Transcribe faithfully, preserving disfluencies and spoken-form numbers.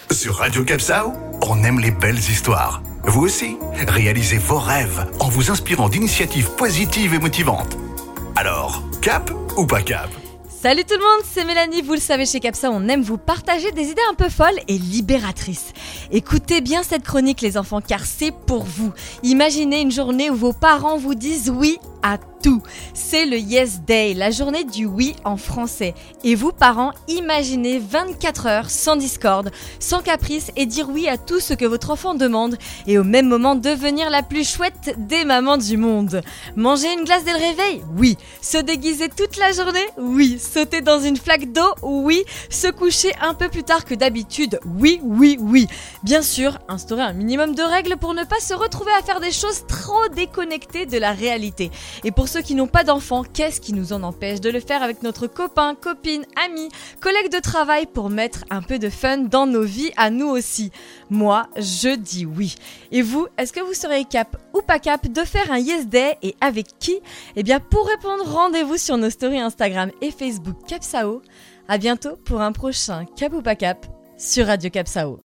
Sur Radio Capsao, on aime les belles histoires. Vous aussi, réalisez vos rêves en vous inspirant d'initiatives positives et motivantes. Alors, cap ou pas cap ? Salut tout le monde, c'est Mélanie, vous le savez chez Capsao, on aime vous partager des idées un peu folles et libératrices. Écoutez bien cette chronique les enfants, car c'est pour vous. Imaginez une journée où vos parents vous disent oui à tout. C'est le Yes Day, la journée du oui en français. Et vous parents, imaginez vingt-quatre heures sans discorde, sans caprice et dire oui à tout ce que votre enfant demande et au même moment devenir la plus chouette des mamans du monde. Manger une glace dès le réveil ? Oui. Se déguiser toute la journée ? Oui. Sauter dans une flaque d'eau ? Oui. Se coucher un peu plus tard que d'habitude ? Oui, oui, oui. Bien sûr, instaurer un minimum de règles pour ne pas se retrouver à faire des choses trop déconnectées de la réalité. Et pour ceux qui n'ont pas d'enfants, qu'est-ce qui nous en empêche de le faire avec notre copain, copine, ami, collègue de travail pour mettre un peu de fun dans nos vies à nous aussi ? Moi, je dis oui. Et vous, est-ce que vous serez cap ou pas cap de faire un Yes Day et avec qui ? Eh bien, pour répondre, rendez-vous sur nos stories Instagram et Facebook Capsao. À bientôt pour un prochain Cap ou pas cap sur Radio Capsao.